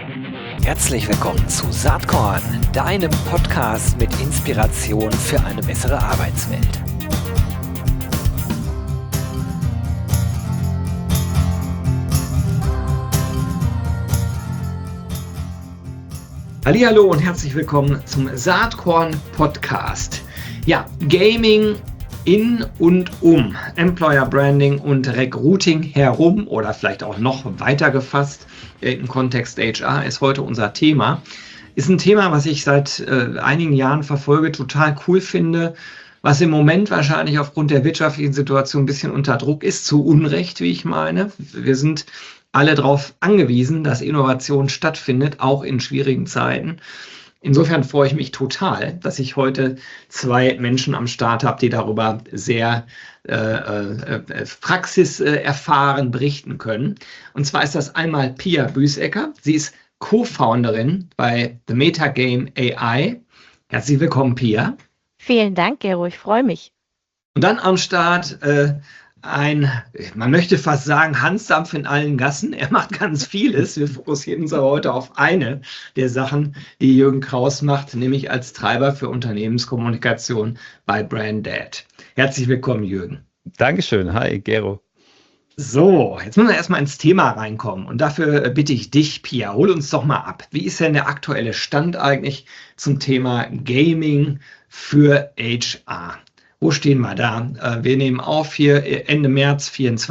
Herzlich willkommen zu Saatkorn, deinem Podcast mit Inspiration für eine bessere Arbeitswelt. Hallihallo und herzlich willkommen zum Saatkorn Podcast. Ja, Gaming in und um Employer Branding und Recruiting herum oder vielleicht auch noch weiter gefasst im Kontext HR ist heute unser Thema. Ist ein Thema, was ich seit einigen Jahren verfolge, total cool finde, was im Moment wahrscheinlich aufgrund der wirtschaftlichen Situation ein bisschen unter Druck ist, zu Unrecht, wie ich meine. Wir sind alle darauf angewiesen, dass Innovation stattfindet, auch in schwierigen Zeiten. Insofern freue ich mich total, dass ich heute zwei Menschen am Start habe, die darüber sehr praxiserfahren berichten können. Und zwar ist das einmal Pia Büsecker. Sie ist Co-Founderin bei The Metagame AI. Herzlich willkommen, Pia. Vielen Dank, Gero, ich freue mich. Und dann am Start man möchte fast sagen, Hansdampf in allen Gassen. Er macht ganz vieles. Wir fokussieren uns aber heute auf eine der Sachen, die Jürgen Kraus macht, nämlich als Treiber für Unternehmenskommunikation bei Brandad. Herzlich willkommen, Jürgen. Dankeschön. Hi, Gero. So, jetzt müssen wir erstmal ins Thema reinkommen. Und dafür bitte ich dich, Pia, hol uns doch mal ab. Wie ist denn der aktuelle Stand eigentlich zum Thema Gaming für HR? Wo stehen wir da? Wir nehmen auf hier Ende März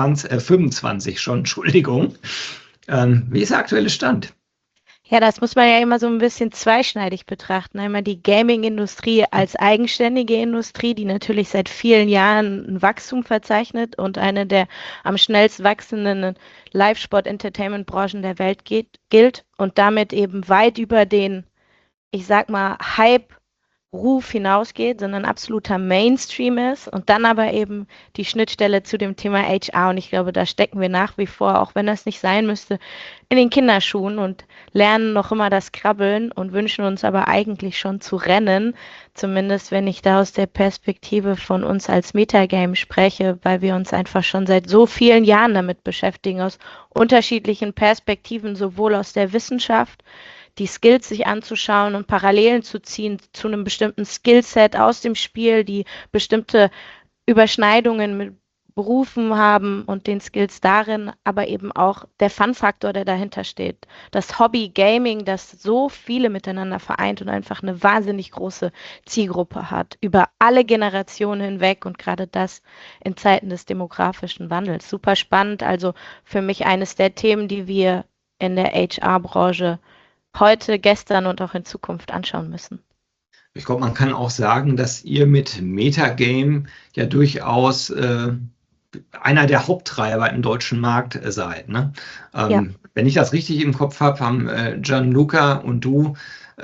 25 schon, Entschuldigung. Wie ist der aktuelle Stand? Ja, das muss man ja immer so ein bisschen zweischneidig betrachten. Einmal die Gaming-Industrie als eigenständige Industrie, die natürlich seit vielen Jahren ein Wachstum verzeichnet und eine der am schnellst wachsenden Live-Sport-Entertainment-Branchen der Welt gilt und damit eben weit über den, ich sag mal, Hype-Ruf hinausgeht, sondern absoluter Mainstream ist und dann aber eben die Schnittstelle zu dem Thema HR und ich glaube, da stecken wir nach wie vor, auch wenn das nicht sein müsste, in den Kinderschuhen und lernen noch immer das Krabbeln und wünschen uns aber eigentlich schon zu rennen, zumindest wenn ich da aus der Perspektive von uns als Metagame spreche, weil wir uns einfach schon seit so vielen Jahren damit beschäftigen, aus unterschiedlichen Perspektiven, sowohl aus der Wissenschaft, die Skills sich anzuschauen und Parallelen zu ziehen zu einem bestimmten Skillset aus dem Spiel, die bestimmte Überschneidungen mit Berufen haben und den Skills darin, aber eben auch der Fun-Faktor, der dahinter steht. Das Hobby Gaming, das so viele miteinander vereint und einfach eine wahnsinnig große Zielgruppe hat, über alle Generationen hinweg und gerade das in Zeiten des demografischen Wandels. Super spannend, also für mich eines der Themen, die wir in der HR-Branche heute, gestern und auch in Zukunft anschauen müssen. Ich glaube, man kann auch sagen, dass ihr mit Metagame ja durchaus einer der Haupttreiber im deutschen Markt seid. Ne? Ja. Wenn ich das richtig im Kopf habe, haben Gianluca und du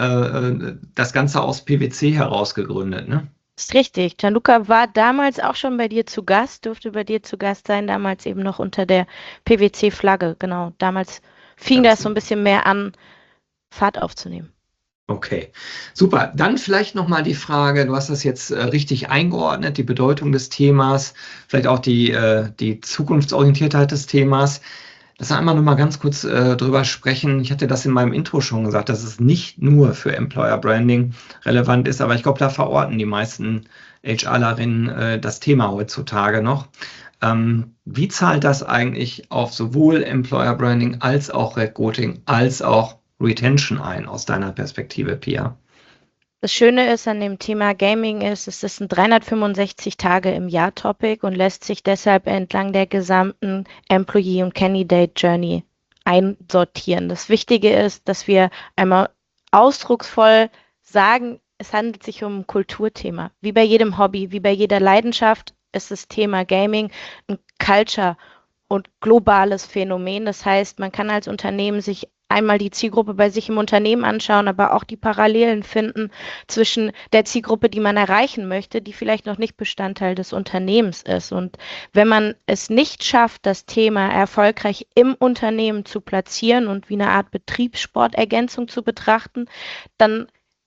das Ganze aus PwC heraus gegründet. Ne? Ist richtig. Gianluca war damals auch schon bei dir zu Gast, durfte bei dir zu Gast sein, damals eben noch unter der PwC-Flagge. Genau, damals fing das so ein bisschen mehr an, Fahrt aufzunehmen. Okay, super. Dann vielleicht nochmal die Frage, du hast das jetzt richtig eingeordnet, die Bedeutung des Themas, vielleicht auch die Zukunftsorientiertheit des Themas. Lass uns einmal nochmal ganz kurz drüber sprechen. Ich hatte das in meinem Intro schon gesagt, dass es nicht nur für Employer Branding relevant ist, aber ich glaube, da verorten die meisten HRlerinnen das Thema heutzutage noch. Wie zahlt das eigentlich auf sowohl Employer Branding als auch Recruiting als auch Retention ein, aus deiner Perspektive, Pia? Das Schöne ist an dem Thema Gaming es ist ein 365 Tage im Jahr Topic und lässt sich deshalb entlang der gesamten Employee- und Candidate Journey einsortieren. Das Wichtige ist, dass wir einmal ausdrucksvoll sagen, es handelt sich um ein Kulturthema. Wie bei jedem Hobby, wie bei jeder Leidenschaft ist das Thema Gaming ein Culture- und globales Phänomen. Das heißt, man kann als Unternehmen sich einmal die Zielgruppe bei sich im Unternehmen anschauen, aber auch die Parallelen finden zwischen der Zielgruppe, die man erreichen möchte, die vielleicht noch nicht Bestandteil des Unternehmens ist. Und wenn man es nicht schafft, das Thema erfolgreich im Unternehmen zu platzieren und wie eine Art Betriebssportergänzung zu betrachten, dann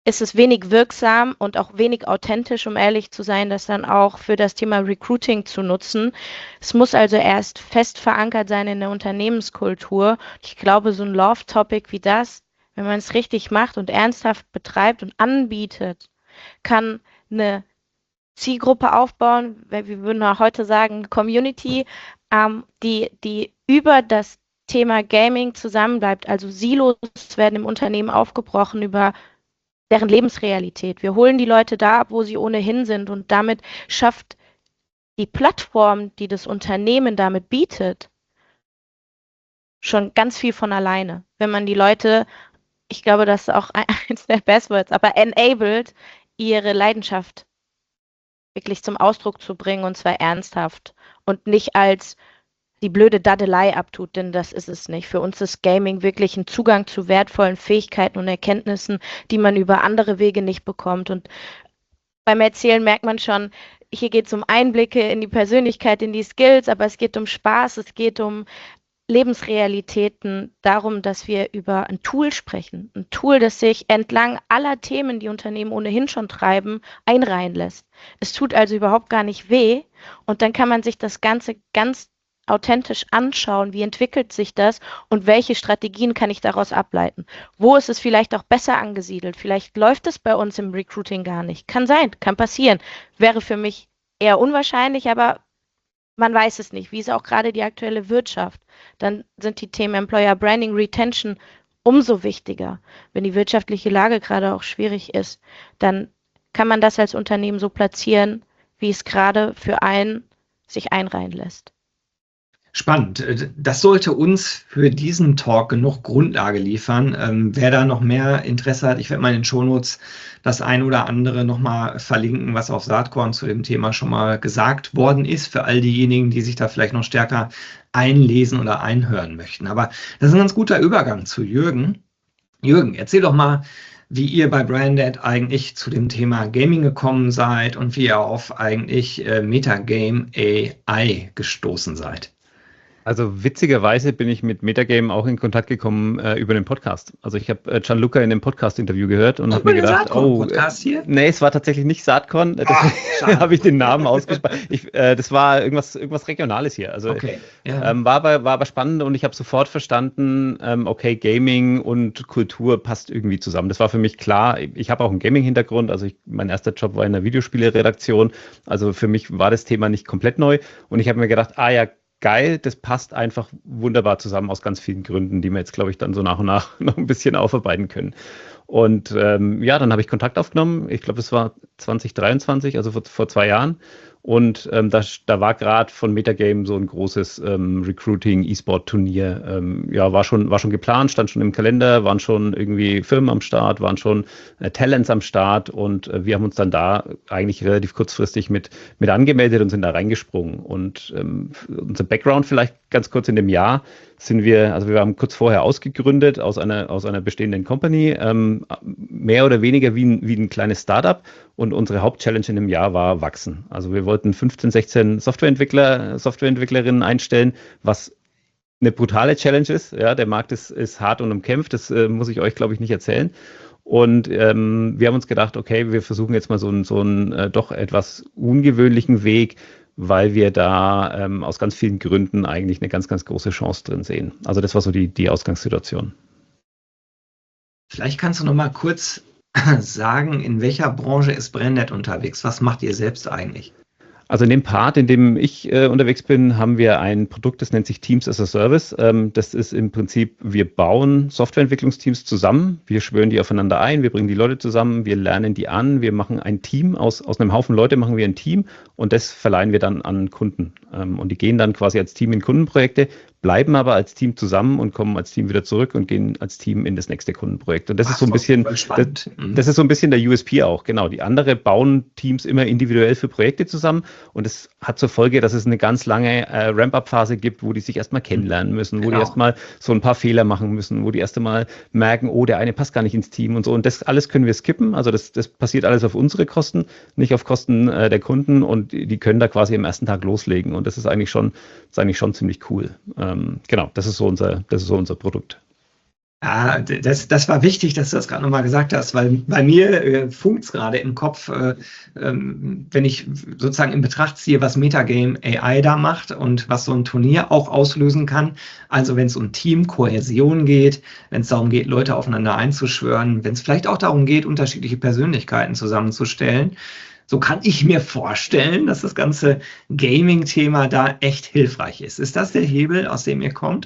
ist es wenig wirksam und auch wenig authentisch, um ehrlich zu sein, das dann auch für das Thema Recruiting zu nutzen. Es muss also erst fest verankert sein in der Unternehmenskultur. Ich glaube, so ein Love-Topic wie das, wenn man es richtig macht und ernsthaft betreibt und anbietet, kann eine Zielgruppe aufbauen, wir würden auch heute sagen, Community, die über das Thema Gaming zusammenbleibt. Also Silos werden im Unternehmen aufgebrochen über deren Lebensrealität. Wir holen die Leute da ab, wo sie ohnehin sind und damit schafft die Plattform, die das Unternehmen damit bietet, schon ganz viel von alleine. Wenn man die Leute, ich glaube, das ist auch eins der Buzzwords, aber enabled, ihre Leidenschaft wirklich zum Ausdruck zu bringen und zwar ernsthaft und nicht als die blöde Daddelei abtut, denn das ist es nicht. Für uns ist Gaming wirklich ein Zugang zu wertvollen Fähigkeiten und Erkenntnissen, die man über andere Wege nicht bekommt. Und beim Erzählen merkt man schon, hier geht es um Einblicke in die Persönlichkeit, in die Skills, aber es geht um Spaß, es geht um Lebensrealitäten, darum, dass wir über ein Tool sprechen. Ein Tool, das sich entlang aller Themen, die Unternehmen ohnehin schon treiben, einreihen lässt. Es tut also überhaupt gar nicht weh und dann kann man sich das Ganze ganz authentisch anschauen, wie entwickelt sich das und welche Strategien kann ich daraus ableiten. Wo ist es vielleicht auch besser angesiedelt? Vielleicht läuft es bei uns im Recruiting gar nicht. Kann sein, kann passieren. Wäre für mich eher unwahrscheinlich, aber man weiß es nicht. Wie ist auch gerade die aktuelle Wirtschaft? Dann sind die Themen Employer Branding, Retention umso wichtiger. Wenn die wirtschaftliche Lage gerade auch schwierig ist, dann kann man das als Unternehmen so platzieren, wie es gerade für einen sich einreihen lässt. Spannend. Das sollte uns für diesen Talk genug Grundlage liefern. Wer da noch mehr Interesse hat, ich werde mal in den Shownotes das ein oder andere nochmal verlinken, was auf Saatkorn zu dem Thema schon mal gesagt worden ist, für all diejenigen, die sich da vielleicht noch stärker einlesen oder einhören möchten. Aber das ist ein ganz guter Übergang zu Jürgen. Jürgen, erzähl doch mal, wie ihr bei Branded eigentlich zu dem Thema Gaming gekommen seid und wie ihr auf eigentlich Metagame AI gestoßen seid. Also witzigerweise bin ich mit Metagame auch in Kontakt gekommen über den Podcast. Also ich habe Gianluca in dem Podcast-Interview gehört und habe mir gedacht, Podcast hier? Nee, es war tatsächlich nicht Saatkorn, deswegen habe ich den Namen ausgespart. Das war irgendwas Regionales hier. Also okay. Ja. War aber spannend und ich habe sofort verstanden, okay, Gaming und Kultur passt irgendwie zusammen. Das war für mich klar. Ich habe auch einen Gaming-Hintergrund, also mein erster Job war in der Videospiele-Redaktion. Also für mich war das Thema nicht komplett neu und ich habe mir gedacht, ja, geil, das passt einfach wunderbar zusammen aus ganz vielen Gründen, die wir jetzt, glaube ich, dann so nach und nach noch ein bisschen aufarbeiten können. Und dann habe ich Kontakt aufgenommen. Ich glaube, das war 2023, also vor 2 Jahren. Und da war gerade von Metagame so ein großes Recruiting-E-Sport-Turnier. War schon geplant, stand schon im Kalender, waren schon irgendwie Firmen am Start, waren schon Talents am Start und wir haben uns dann da eigentlich relativ kurzfristig mit angemeldet und sind da reingesprungen. Und unser Background vielleicht ganz kurz in dem Jahr wir haben kurz vorher ausgegründet aus einer bestehenden Company, mehr oder weniger wie ein kleines Startup. Und unsere Hauptchallenge in dem Jahr war wachsen. Also wir wollten 15, 16 Softwareentwicklerinnen einstellen, was eine brutale Challenge ist. Ja, der Markt ist hart und umkämpft. Das muss ich euch, glaube ich, nicht erzählen. Und wir haben uns gedacht, okay, wir versuchen jetzt mal so einen doch etwas ungewöhnlichen Weg, weil wir da aus ganz vielen Gründen eigentlich eine ganz, ganz große Chance drin sehen. Also das war so die Ausgangssituation. Vielleicht kannst du noch mal kurz sagen, in welcher Branche ist Branded unterwegs? Was macht ihr selbst eigentlich? Also in dem Part, in dem ich unterwegs bin, haben wir ein Produkt, das nennt sich Teams as a Service. Das ist im Prinzip, wir bauen Softwareentwicklungsteams zusammen, wir schwören die aufeinander ein, wir bringen die Leute zusammen, wir lernen die an, wir machen ein Team, aus einem Haufen Leute machen wir ein Team und das verleihen wir dann an Kunden. Und die gehen dann quasi als Team in Kundenprojekte, bleiben aber als Team zusammen und kommen als Team wieder zurück und gehen als Team in das nächste Kundenprojekt. Und das ist so ein bisschen, das ist so ein bisschen der USP auch, genau. Die andere bauen Teams immer individuell für Projekte zusammen und es hat zur Folge, dass es eine ganz lange Ramp-up-Phase gibt, wo die sich erstmal kennenlernen müssen, wo die erstmal so ein paar Fehler machen müssen, wo die erst einmal merken, oh, der eine passt gar nicht ins Team und so. Und das alles können wir skippen. Also das passiert alles auf unsere Kosten, nicht auf Kosten der Kunden und die können da quasi am ersten Tag loslegen. Und das ist eigentlich schon ziemlich cool. Genau, das ist so unser Produkt. Ja, das war wichtig, dass du das gerade nochmal gesagt hast, weil bei mir funkt es gerade im Kopf, wenn ich sozusagen in Betracht ziehe, was Metagame AI da macht und was so ein Turnier auch auslösen kann. Also wenn es um Teamkohäsion geht, wenn es darum geht, Leute aufeinander einzuschwören, wenn es vielleicht auch darum geht, unterschiedliche Persönlichkeiten zusammenzustellen. So kann ich mir vorstellen, dass das ganze Gaming-Thema da echt hilfreich ist. Ist das der Hebel, aus dem ihr kommt?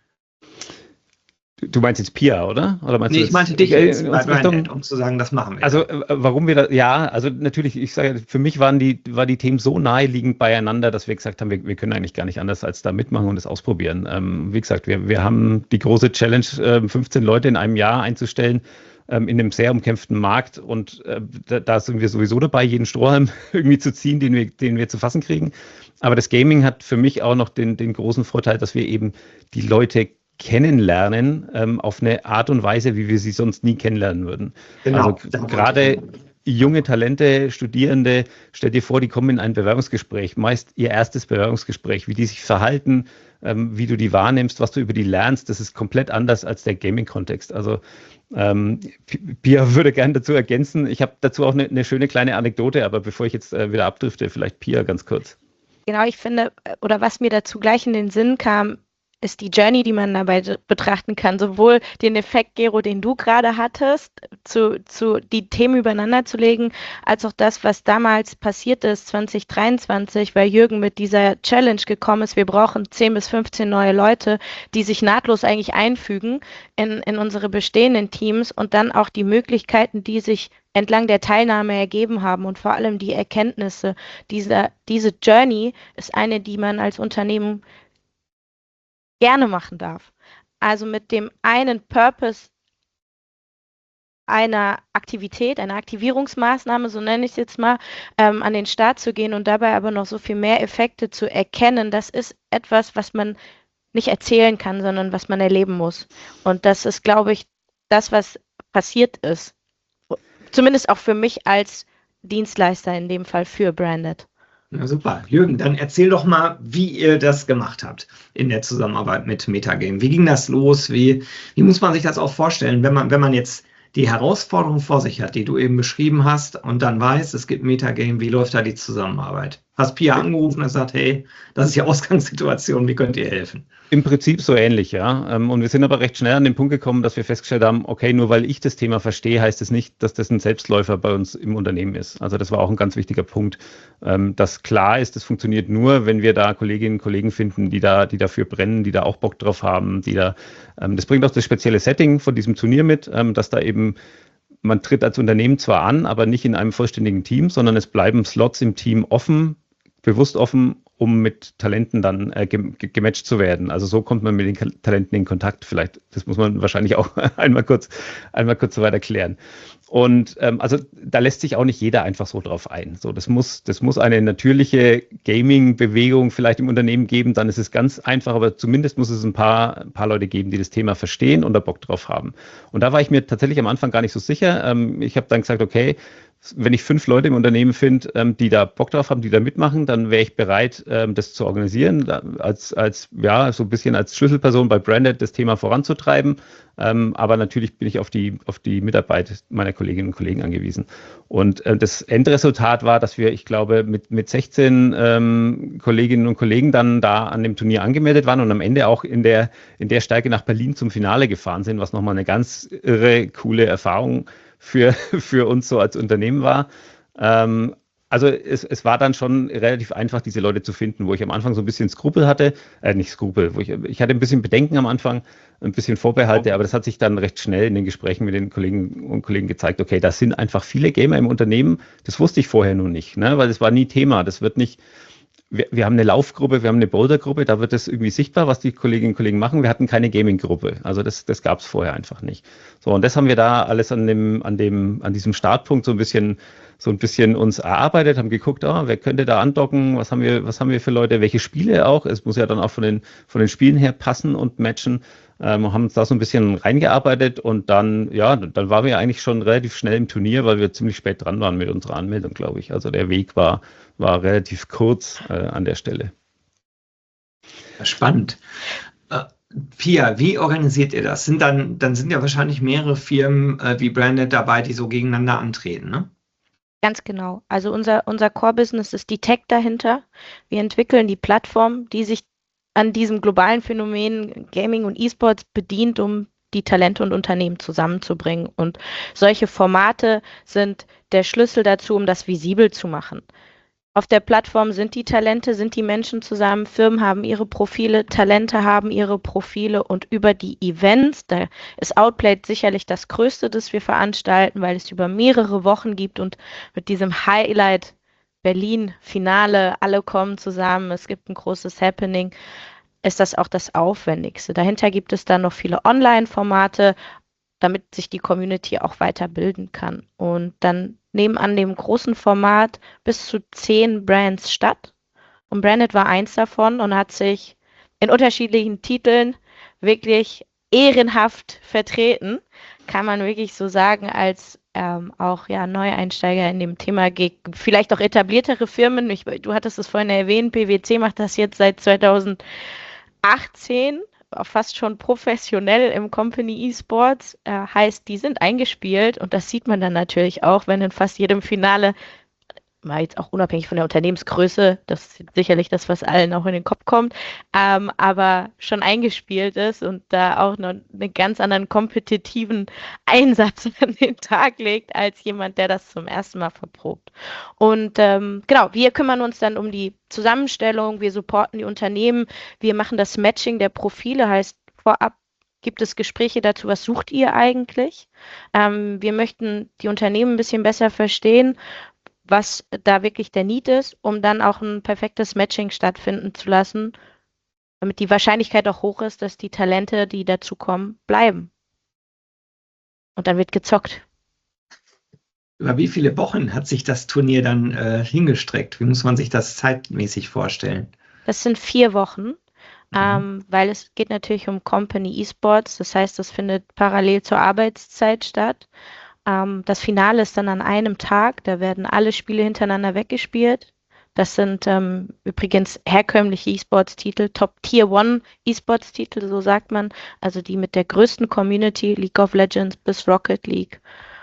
Du meinst jetzt Pia, oder? Oder meinst Nee, du ich meinte dich jetzt bei Branded, um zu sagen, das machen wir. Also warum wir da, ja, also natürlich, ich sage, für mich war die Themen so naheliegend beieinander, dass wir gesagt haben, wir können eigentlich gar nicht anders als da mitmachen und es ausprobieren. Wie gesagt, wir haben die große Challenge, 15 Leute in einem Jahr einzustellen, in einem sehr umkämpften Markt und da sind wir sowieso dabei, jeden Strohhalm irgendwie zu ziehen, den wir zu fassen kriegen. Aber das Gaming hat für mich auch noch den großen Vorteil, dass wir eben die Leute kennenlernen auf eine Art und Weise, wie wir sie sonst nie kennenlernen würden. Genau, also gerade junge Talente, Studierende, stell dir vor, die kommen in ein Bewerbungsgespräch, meist ihr erstes Bewerbungsgespräch, wie die sich verhalten, wie du die wahrnimmst, was du über die lernst, das ist komplett anders als der Gaming-Kontext. Also Pia würde gerne dazu ergänzen. Ich habe dazu auch eine schöne kleine Anekdote, aber bevor ich jetzt wieder abdrifte, vielleicht Pia ganz kurz. Genau, ich finde, oder was mir dazu gleich in den Sinn kam, ist die Journey, die man dabei betrachten kann. Sowohl den Effekt, Gero, den du gerade hattest, die Themen übereinander zu legen, als auch das, was damals passiert ist, 2023, weil Jürgen mit dieser Challenge gekommen ist. Wir brauchen 10 bis 15 neue Leute, die sich nahtlos eigentlich einfügen in unsere bestehenden Teams und dann auch die Möglichkeiten, die sich entlang der Teilnahme ergeben haben und vor allem die Erkenntnisse. Diese Journey ist eine, die man als Unternehmen gerne machen darf. Also mit dem einen Purpose einer Aktivität, einer Aktivierungsmaßnahme, so nenne ich es jetzt mal, an den Start zu gehen und dabei aber noch so viel mehr Effekte zu erkennen, das ist etwas, was man nicht erzählen kann, sondern was man erleben muss. Und das ist, glaube ich, das, was passiert ist. Zumindest auch für mich als Dienstleister in dem Fall für Branded. Na super. Jürgen, dann erzähl doch mal, wie ihr das gemacht habt in der Zusammenarbeit mit Metagame. Wie ging das los? Wie muss man sich das auch vorstellen, wenn man jetzt die Herausforderung vor sich hat, die du eben beschrieben hast und dann weiß, es gibt Metagame, wie läuft da die Zusammenarbeit? Hast Pia angerufen und gesagt, hey, das ist die Ausgangssituation, wie könnt ihr helfen? Im Prinzip so ähnlich, ja. Und wir sind aber recht schnell an den Punkt gekommen, dass wir festgestellt haben, okay, nur weil ich das Thema verstehe, heißt es nicht, dass das ein Selbstläufer bei uns im Unternehmen ist. Also das war auch ein ganz wichtiger Punkt, dass klar ist, das funktioniert nur, wenn wir da Kolleginnen und Kollegen finden, die dafür brennen, die da auch Bock drauf haben, das bringt auch das spezielle Setting von diesem Turnier mit, dass da eben man tritt als Unternehmen zwar an, aber nicht in einem vollständigen Team, sondern es bleiben Slots im Team offen, bewusst offen, um mit Talenten dann gematcht zu werden. Also so kommt man mit den Talenten in Kontakt. Vielleicht, das muss man wahrscheinlich auch einmal kurz soweit erklären. Und also da lässt sich auch nicht jeder einfach so drauf ein. So, das muss eine natürliche Gaming-Bewegung vielleicht im Unternehmen geben. Dann ist es ganz einfach, aber zumindest muss es ein paar Leute geben, die das Thema verstehen und da Bock drauf haben. Und da war ich mir tatsächlich am Anfang gar nicht so sicher. Ich habe dann gesagt, okay, wenn ich 5 Leute im Unternehmen finde, die da Bock drauf haben, die da mitmachen, dann wäre ich bereit, das zu organisieren, als so ein bisschen als Schlüsselperson bei Branded das Thema voranzutreiben. Aber natürlich bin ich auf die Mitarbeit meiner Kolleginnen und Kollegen angewiesen. Und das Endresultat war, dass wir, ich glaube, mit 16 Kolleginnen und Kollegen dann da an dem Turnier angemeldet waren und am Ende auch in der Stärke nach Berlin zum Finale gefahren sind, was nochmal eine ganz irre, coole Erfahrung für uns so als Unternehmen war. Also es war dann schon relativ einfach, diese Leute zu finden, wo ich am Anfang so ein bisschen Skrupel hatte, nicht Skrupel, ich hatte ein bisschen Bedenken am Anfang, ein bisschen Vorbehalte, aber das hat sich dann recht schnell in den Gesprächen mit den Kolleginnen und Kollegen gezeigt, okay, da sind einfach viele Gamer im Unternehmen, das wusste ich vorher noch nicht, ne? Weil das war nie Thema, das wird nicht. Wir haben eine Laufgruppe, wir haben eine Bouldergruppe, da wird es irgendwie sichtbar, was die Kolleginnen und Kollegen machen. Wir hatten keine Gaming-Gruppe, also das gab es vorher einfach nicht. So, und das haben wir da alles an diesem Startpunkt so ein bisschen uns erarbeitet, haben geguckt, wer könnte da andocken, was haben wir für Leute, welche Spiele auch. Es muss ja dann auch von den Spielen her passen und matchen. Haben uns da so ein bisschen reingearbeitet und dann waren wir eigentlich schon relativ schnell im Turnier, weil wir ziemlich spät dran waren mit unserer Anmeldung, glaube ich. Also der Weg war relativ kurz an der Stelle. Spannend. Pia, wie organisiert ihr das? Dann sind ja wahrscheinlich mehrere Firmen wie Branded dabei, die so gegeneinander antreten, ne? Ganz genau. Also unser Core-Business ist die Tech dahinter. Wir entwickeln die Plattform, die sich an diesem globalen Phänomen Gaming und E-Sports bedient, um die Talente und Unternehmen zusammenzubringen. Und solche Formate sind der Schlüssel dazu, um das visibel zu machen. Auf der Plattform sind die Talente, sind die Menschen zusammen, Firmen haben ihre Profile, Talente haben ihre Profile und über die Events, da ist Outplayed sicherlich das Größte, das wir veranstalten, weil es über mehrere Wochen gibt und mit diesem Highlight Berlin Finale, alle kommen zusammen, es gibt ein großes Happening, ist das auch das Aufwendigste. Dahinter gibt es dann noch viele Online-Formate, damit sich die Community auch weiterbilden kann. Und dann nehmen an dem großen Format bis zu 10 Brands statt. Und Branded war eins davon und hat sich in unterschiedlichen Titeln wirklich ehrenhaft vertreten, kann man wirklich so sagen, als auch ja Neueinsteiger in dem Thema, vielleicht auch etabliertere Firmen. Du hattest es vorhin erwähnt, PwC macht das jetzt seit 2018, fast schon professionell im Company E-Sports, heißt, die sind eingespielt und das sieht man dann natürlich auch, wenn in fast jedem Finale, mal jetzt auch unabhängig von der Unternehmensgröße, das ist sicherlich das, was allen auch in den Kopf kommt, aber schon eingespielt ist und da auch noch einen ganz anderen kompetitiven Einsatz an den Tag legt, als jemand, der das zum ersten Mal verprobt. Und genau, wir kümmern uns dann um die Zusammenstellung, wir supporten die Unternehmen, wir machen das Matching der Profile, heißt vorab gibt es Gespräche dazu, was sucht ihr eigentlich? Wir möchten die Unternehmen ein bisschen besser verstehen, was da wirklich der Need ist, um dann auch ein perfektes Matching stattfinden zu lassen, damit die Wahrscheinlichkeit auch hoch ist, dass die Talente, die dazu kommen, bleiben. Und dann wird gezockt. Über wie viele Wochen hat sich das Turnier dann hingestreckt? Wie muss man sich das zeitmäßig vorstellen? Das sind 4 Wochen, weil es geht natürlich um Company E-Sports. Das heißt, das findet parallel zur Arbeitszeit statt. Das Finale ist dann an einem Tag, da werden alle Spiele hintereinander weggespielt. Das sind übrigens herkömmliche E-Sports-Titel, Top-Tier-1 E-Sports-Titel, so sagt man, also die mit der größten Community, League of Legends bis Rocket League.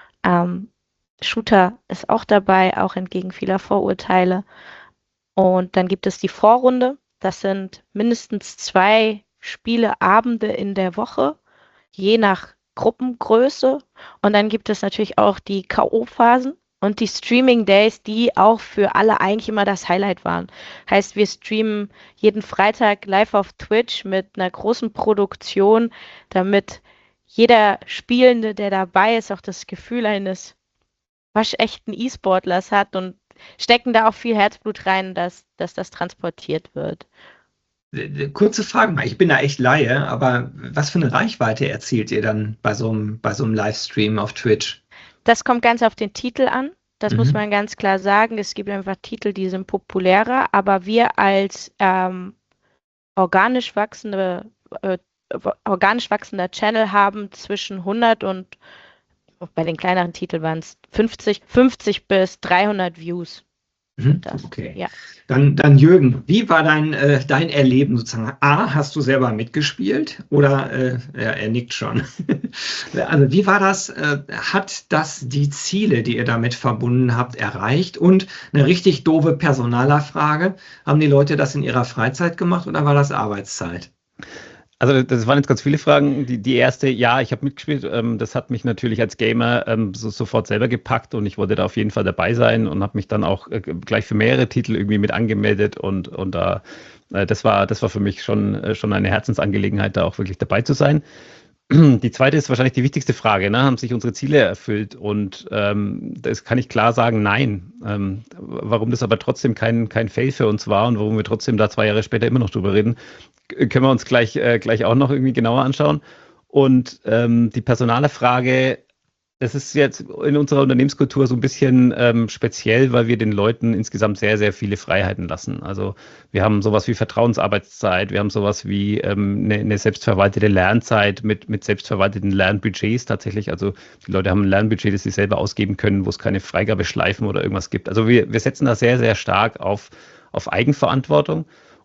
Shooter ist auch dabei, auch entgegen vieler Vorurteile. Und dann gibt es die Vorrunde, das sind mindestens 2 Spieleabende in der Woche, je nach Gruppengröße. Und dann gibt es natürlich auch die K.O.-Phasen und die Streaming-Days, die auch für alle eigentlich immer das Highlight waren. Heißt, wir streamen jeden Freitag live auf Twitch mit einer großen Produktion, damit jeder Spielende, der dabei ist, auch das Gefühl eines waschechten E-Sportlers hat und stecken da auch viel Herzblut rein, dass das transportiert wird. Kurze Frage mal, ich bin da echt Laie, aber was für eine Reichweite erzielt ihr dann bei so einem Livestream auf Twitch? Das kommt ganz auf den Titel an. Das muss man ganz klar sagen. Es gibt einfach Titel, die sind populärer, aber wir als organisch wachsender Channel haben zwischen 100 und bei den kleineren Titeln waren es 50 bis 300 Views. Okay. Ja. Dann Jürgen, wie war dein Erleben sozusagen? A, hast du selber mitgespielt oder er nickt schon. Also wie war das? Hat das die Ziele, die ihr damit verbunden habt, erreicht? Und eine richtig doofe Personalerfrage, haben die Leute das in ihrer Freizeit gemacht oder war das Arbeitszeit? Also das waren jetzt ganz viele Fragen. Die erste, ja, ich habe mitgespielt. Das hat mich natürlich als Gamer sofort selber gepackt und ich wollte da auf jeden Fall dabei sein und habe mich dann auch gleich für mehrere Titel irgendwie mit angemeldet und das war für mich schon eine Herzensangelegenheit, da auch wirklich dabei zu sein. Die zweite ist wahrscheinlich die wichtigste Frage, ne? Haben sich unsere Ziele erfüllt? Und das kann ich klar sagen, nein. Warum das aber trotzdem kein Fail für uns war und warum wir trotzdem da 2 Jahre später immer noch drüber reden, können wir uns gleich auch noch irgendwie genauer anschauen. Und die Personalerfrage, das ist jetzt in unserer Unternehmenskultur so ein bisschen speziell, weil wir den Leuten insgesamt sehr, sehr viele Freiheiten lassen. Also wir haben sowas wie Vertrauensarbeitszeit, wir haben sowas wie eine selbstverwaltete Lernzeit mit selbstverwalteten Lernbudgets tatsächlich. Also die Leute haben ein Lernbudget, das sie selber ausgeben können, wo es keine Freigabeschleifen oder irgendwas gibt. Also wir setzen da sehr, sehr stark auf Eigenverantwortung.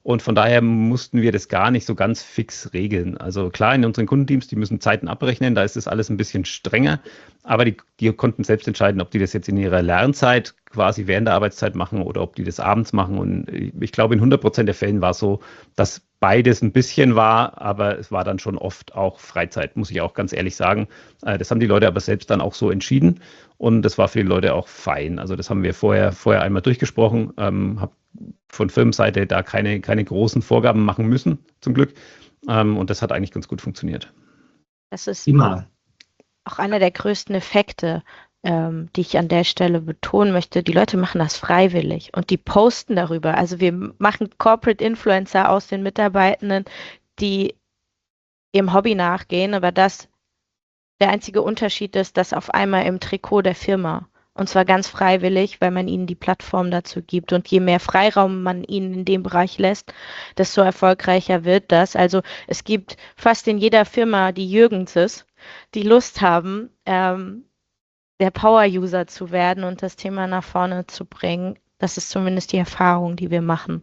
Und von daher mussten wir das gar nicht so ganz fix regeln. Also klar, in unseren Kundenteams, die müssen Zeiten abrechnen, da ist das alles ein bisschen strenger. Aber die konnten selbst entscheiden, ob die das jetzt in ihrer Lernzeit quasi während der Arbeitszeit machen oder ob die das abends machen. Und ich glaube, in 100% der Fällen war es so, dass beides ein bisschen war, aber es war dann schon oft auch Freizeit, muss ich auch ganz ehrlich sagen. Das haben die Leute aber selbst dann auch so entschieden und das war für die Leute auch fein. Also das haben wir vorher einmal durchgesprochen, habe von Firmenseite da keine großen Vorgaben machen müssen, zum Glück. Und das hat eigentlich ganz gut funktioniert. Das ist immer auch einer der größten Effekte, die ich an der Stelle betonen möchte. Die Leute machen das freiwillig und die posten darüber. Also wir machen Corporate Influencer aus den Mitarbeitenden, die ihrem Hobby nachgehen, aber der einzige Unterschied ist, dass auf einmal im Trikot der Firma. Und zwar ganz freiwillig, weil man ihnen die Plattform dazu gibt. Und je mehr Freiraum man ihnen in dem Bereich lässt, desto erfolgreicher wird das. Also es gibt fast in jeder Firma die Jürgenses, die Lust haben, der Power-User zu werden und das Thema nach vorne zu bringen. Das ist zumindest die Erfahrung, die wir machen.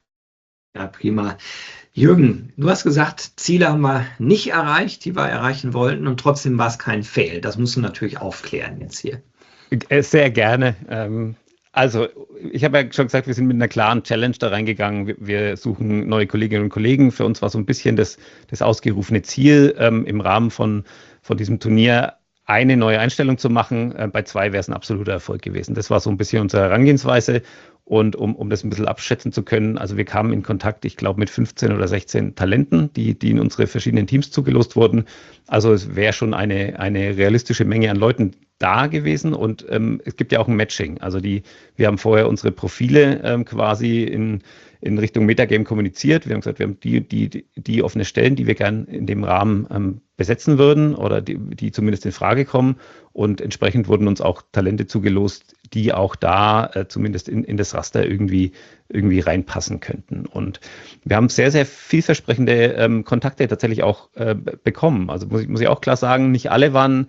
Ja, prima. Jürgen, du hast gesagt, Ziele haben wir nicht erreicht, die wir erreichen wollten und trotzdem war es kein Fail. Das musst du natürlich aufklären jetzt hier. Sehr gerne. Also, ich habe ja schon gesagt, wir sind mit einer klaren Challenge da reingegangen. Wir suchen neue Kolleginnen und Kollegen. Für uns war so ein bisschen das ausgerufene Ziel, im Rahmen von diesem Turnier eine neue Einstellung zu machen. Bei 2 wäre es ein absoluter Erfolg gewesen. Das war so ein bisschen unsere Herangehensweise. Und um das ein bisschen abschätzen zu können, also wir kamen in Kontakt, ich glaube, mit 15 oder 16 Talenten, die in unsere verschiedenen Teams zugelost wurden. Also es wäre schon eine realistische Menge an Leuten da gewesen. Und es gibt ja auch ein Matching. Also wir haben vorher unsere Profile quasi in Richtung Metagame kommuniziert. Wir haben gesagt, wir haben die offene Stellen, die wir gern in dem Rahmen besetzen würden oder die zumindest in Frage kommen. Und entsprechend wurden uns auch Talente zugelost, die auch da zumindest in das Raster irgendwie reinpassen könnten. Und wir haben sehr, sehr vielversprechende Kontakte tatsächlich auch bekommen. Also muss ich auch klar sagen, nicht alle waren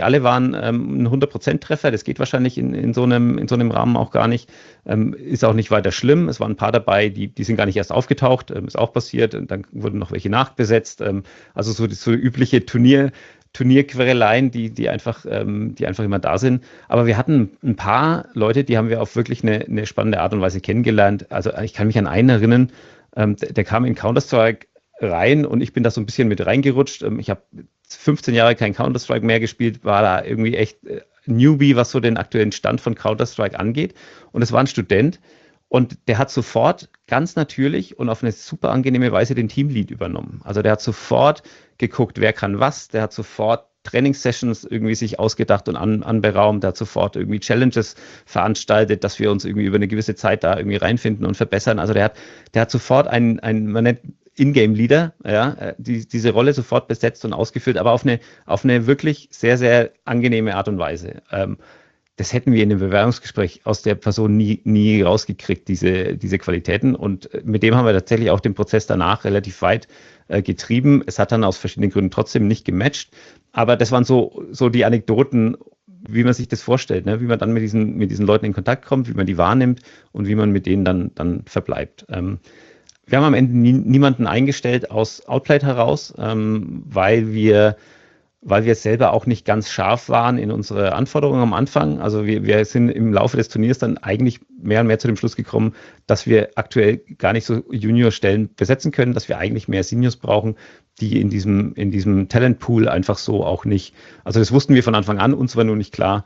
ein 100%-Treffer. Das geht wahrscheinlich in so einem Rahmen auch gar nicht. Ist auch nicht weiter schlimm. Es waren ein paar dabei, die sind gar nicht erst aufgetaucht. Ist auch passiert. Und dann wurden noch welche nachbesetzt. Also so übliche Turnierquereleien, die einfach immer da sind. Aber wir hatten ein paar Leute, die haben wir auf wirklich eine spannende Art und Weise kennengelernt. Also ich kann mich an einen erinnern, der kam in Counter-Strike rein und ich bin da so ein bisschen mit reingerutscht. Ich habe 15 Jahre kein Counter-Strike mehr gespielt, war da irgendwie echt Newbie, was so den aktuellen Stand von Counter-Strike angeht. Und es war ein Student und der hat sofort ganz natürlich und auf eine super angenehme Weise den Teamlead übernommen. Also der hat sofort geguckt, wer kann was, der hat sofort Trainingssessions irgendwie sich ausgedacht und anberaumt, der hat sofort irgendwie Challenges veranstaltet, dass wir uns irgendwie über eine gewisse Zeit da irgendwie reinfinden und verbessern. Also der hat sofort man nennt Ingame-Leader, ja, diese Rolle sofort besetzt und ausgefüllt, aber auf eine wirklich sehr, sehr angenehme Art und Weise. Das hätten wir in dem Bewerbungsgespräch aus der Person nie rausgekriegt, diese Qualitäten. Und mit dem haben wir tatsächlich auch den Prozess danach relativ weit getrieben. Es hat dann aus verschiedenen Gründen trotzdem nicht gematcht. Aber das waren so die Anekdoten, wie man sich das vorstellt, ne? Wie man dann mit diesen Leuten in Kontakt kommt, wie man die wahrnimmt und wie man mit denen dann verbleibt. Wir haben am Ende niemanden eingestellt aus Outplayed heraus, weil wir selber auch nicht ganz scharf waren in unsere Anforderungen am Anfang. Also wir sind im Laufe des Turniers dann eigentlich mehr und mehr zu dem Schluss gekommen, dass wir aktuell gar nicht so Junior-Stellen besetzen können, dass wir eigentlich mehr Seniors brauchen, die in diesem Talentpool einfach so auch nicht. Also das wussten wir von Anfang an, uns war nur nicht klar,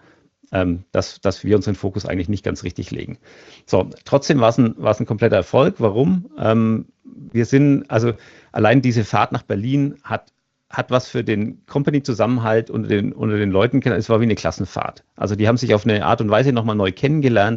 dass wir unseren Fokus eigentlich nicht ganz richtig legen. So, trotzdem war es ein kompletter Erfolg. Warum? Also allein diese Fahrt nach Berlin hat was für den Company-Zusammenhalt unter den Leuten. Es war wie eine Klassenfahrt. Also die haben sich auf eine Art und Weise nochmal neu kennengelernt,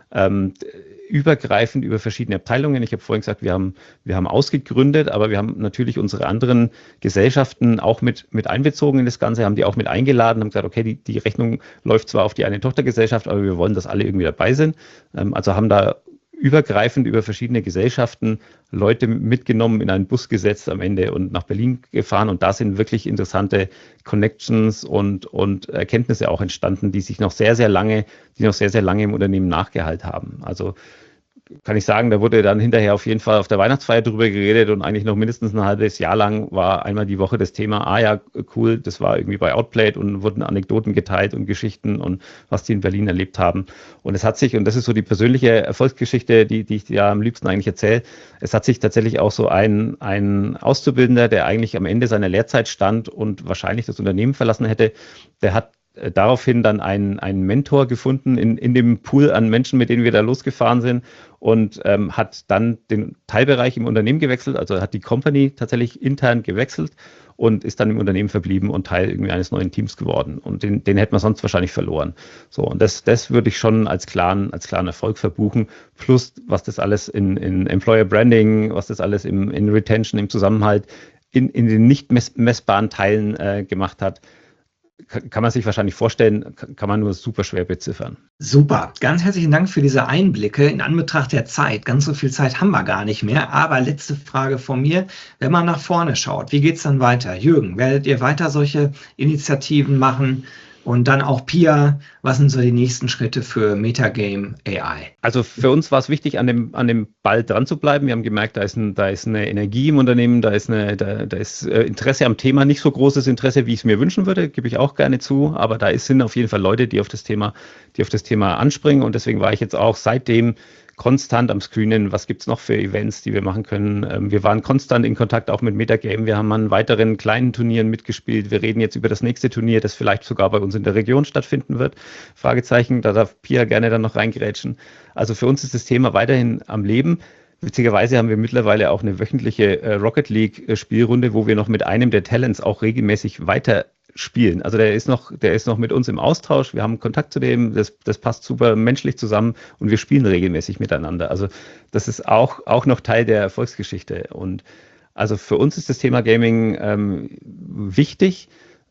übergreifend über verschiedene Abteilungen. Ich habe vorhin gesagt, wir haben ausgegründet, aber wir haben natürlich unsere anderen Gesellschaften auch mit einbezogen in das Ganze, haben die auch mit eingeladen, haben gesagt, okay, die Rechnung läuft zwar auf die eine Tochtergesellschaft, aber wir wollen, dass alle irgendwie dabei sind. Also haben da übergreifend über verschiedene Gesellschaften Leute mitgenommen, in einen Bus gesetzt am Ende und nach Berlin gefahren. Und da sind wirklich interessante Connections und Erkenntnisse auch entstanden, die noch sehr, sehr lange im Unternehmen nachgehalten haben. Also kann ich sagen, da wurde dann hinterher auf jeden Fall auf der Weihnachtsfeier drüber geredet und eigentlich noch mindestens ein halbes Jahr lang war einmal die Woche das Thema, ja, cool, das war irgendwie bei Outplayed und wurden Anekdoten geteilt und Geschichten und was die in Berlin erlebt haben. Und es hat sich, und das ist so die persönliche Erfolgsgeschichte, die ich ja am liebsten eigentlich erzähle, es hat sich tatsächlich auch so ein Auszubildender, der eigentlich am Ende seiner Lehrzeit stand und wahrscheinlich das Unternehmen verlassen hätte, der hat daraufhin dann einen Mentor gefunden in dem Pool an Menschen, mit denen wir da losgefahren sind und hat dann den Teilbereich im Unternehmen gewechselt, also hat die Company tatsächlich intern gewechselt und ist dann im Unternehmen verblieben und Teil irgendwie eines neuen Teams geworden. Und den hätten wir sonst wahrscheinlich verloren. So, und das würde ich schon als klaren Erfolg verbuchen. Plus, was das alles in Employer Branding, was das alles in Retention, im Zusammenhalt, in den nicht messbaren Teilen gemacht hat. Kann man sich wahrscheinlich vorstellen, kann man nur super schwer beziffern. Super, ganz herzlichen Dank für diese Einblicke in Anbetracht der Zeit. Ganz so viel Zeit haben wir gar nicht mehr, aber letzte Frage von mir. Wenn man nach vorne schaut, wie geht es dann weiter? Jürgen, werdet ihr weiter solche Initiativen machen? Und dann auch Pia, was sind so die nächsten Schritte für Metagame AI? Also für uns war es wichtig, an dem Ball dran zu bleiben. Wir haben gemerkt, da ist eine Energie im Unternehmen, da ist Interesse am Thema, nicht so großes Interesse, wie ich es mir wünschen würde, gebe ich auch gerne zu. Aber sind auf jeden Fall Leute, die auf das Thema anspringen. Und deswegen war ich jetzt auch seitdem konstant am Screenen, was gibt es noch für Events, die wir machen können. Wir waren konstant in Kontakt auch mit Metagame. Wir haben an weiteren kleinen Turnieren mitgespielt. Wir reden jetzt über das nächste Turnier, das vielleicht sogar bei uns in der Region stattfinden wird. Fragezeichen, da darf Pia gerne dann noch reingerätschen. Also für uns ist das Thema weiterhin am Leben. Witzigerweise haben wir mittlerweile auch eine wöchentliche Rocket League Spielrunde, wo wir noch mit einem der Talents auch regelmäßig weiter spielen. Also der ist noch mit uns im Austausch. Wir haben Kontakt zu dem, das passt super menschlich zusammen und wir spielen regelmäßig miteinander. Also das ist auch noch Teil der Erfolgsgeschichte. Und also für uns ist das Thema Gaming wichtig.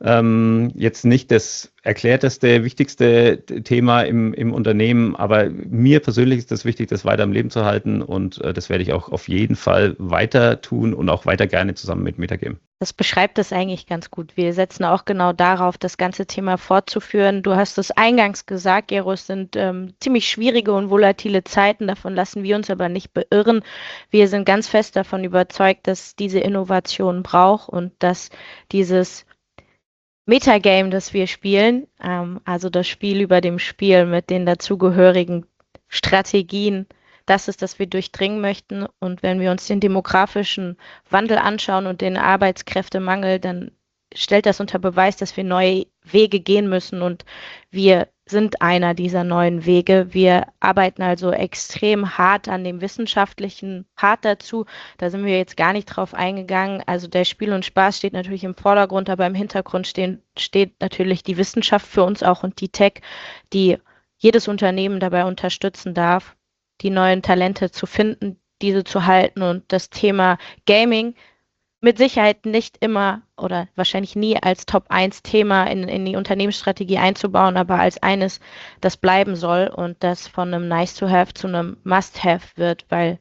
Jetzt nicht das erklärteste, wichtigste Thema im Unternehmen, aber mir persönlich ist das wichtig, das weiter am Leben zu halten und das werde ich auch auf jeden Fall weiter tun und auch weiter gerne zusammen mit Metagame. Das beschreibt es eigentlich ganz gut. Wir setzen auch genau darauf, das ganze Thema fortzuführen. Du hast es eingangs gesagt, Gero, es sind ziemlich schwierige und volatile Zeiten. Davon lassen wir uns aber nicht beirren. Wir sind ganz fest davon überzeugt, dass diese Innovation braucht und dass dieses Metagame, das wir spielen, also das Spiel über dem Spiel mit den dazugehörigen Strategien, das ist, das wir durchdringen möchten. Und wenn wir uns den demografischen Wandel anschauen und den Arbeitskräftemangel, dann stellt das unter Beweis, dass wir neue Wege gehen müssen. Und wir sind einer dieser neuen Wege. Wir arbeiten also extrem hart an dem wissenschaftlichen Part dazu. Da sind wir jetzt gar nicht drauf eingegangen. Also der Spiel und Spaß steht natürlich im Vordergrund, aber im Hintergrund steht natürlich die Wissenschaft für uns auch und die Tech, die jedes Unternehmen dabei unterstützen darf, die neuen Talente zu finden, diese zu halten und das Thema Gaming mit Sicherheit nicht immer oder wahrscheinlich nie als Top-1-Thema in die Unternehmensstrategie einzubauen, aber als eines, das bleiben soll und das von einem Nice-to-have zu einem Must-have wird, weil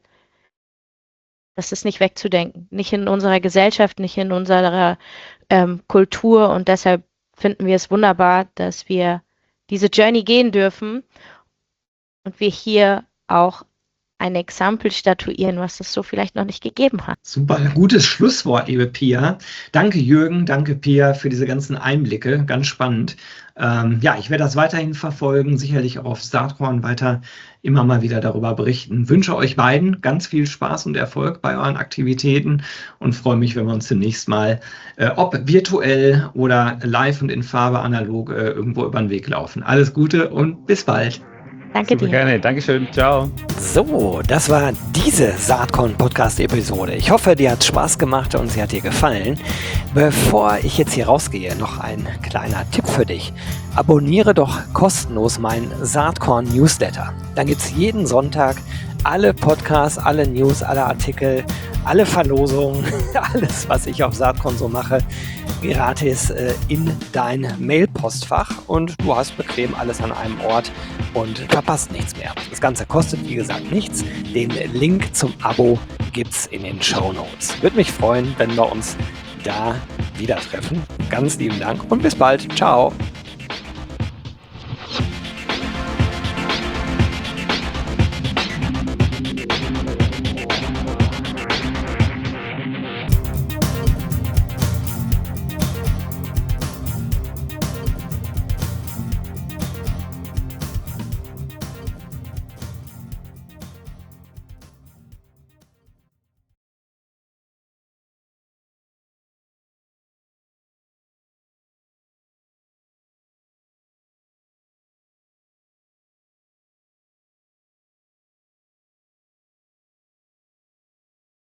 das ist nicht wegzudenken. Nicht in unserer Gesellschaft, nicht in unserer Kultur und deshalb finden wir es wunderbar, dass wir diese Journey gehen dürfen und wir hier auch ein Exempel statuieren, was es so vielleicht noch nicht gegeben hat. Super, gutes Schlusswort, liebe Pia. Danke Jürgen, danke Pia für diese ganzen Einblicke, ganz spannend. Ich werde das weiterhin verfolgen, sicherlich auch auf Saatkorn weiter immer mal wieder darüber berichten. Wünsche euch beiden ganz viel Spaß und Erfolg bei euren Aktivitäten und freue mich, wenn wir uns demnächst mal, ob virtuell oder live und in Farbe analog, irgendwo über den Weg laufen. Alles Gute und bis bald. Danke Super dir. Gerne, Dankeschön, ciao. So, das war diese Saatkorn-Podcast-Episode. Ich hoffe, dir hat Spaß gemacht und sie hat dir gefallen. Bevor ich jetzt hier rausgehe, noch ein kleiner Tipp für dich. Abonniere doch kostenlos meinen Saatkorn-Newsletter. Dann gibt es jeden Sonntag alle Podcasts, alle News, alle Artikel, alle Verlosungen, alles, was ich auf Saatkorn so mache, gratis in dein Mailpostfach und du hast bequem alles an einem Ort und verpasst nichts mehr. Das Ganze kostet, wie gesagt, nichts. Den Link zum Abo gibt's in den Shownotes. Würde mich freuen, wenn wir uns da wieder treffen. Ganz lieben Dank und bis bald. Ciao.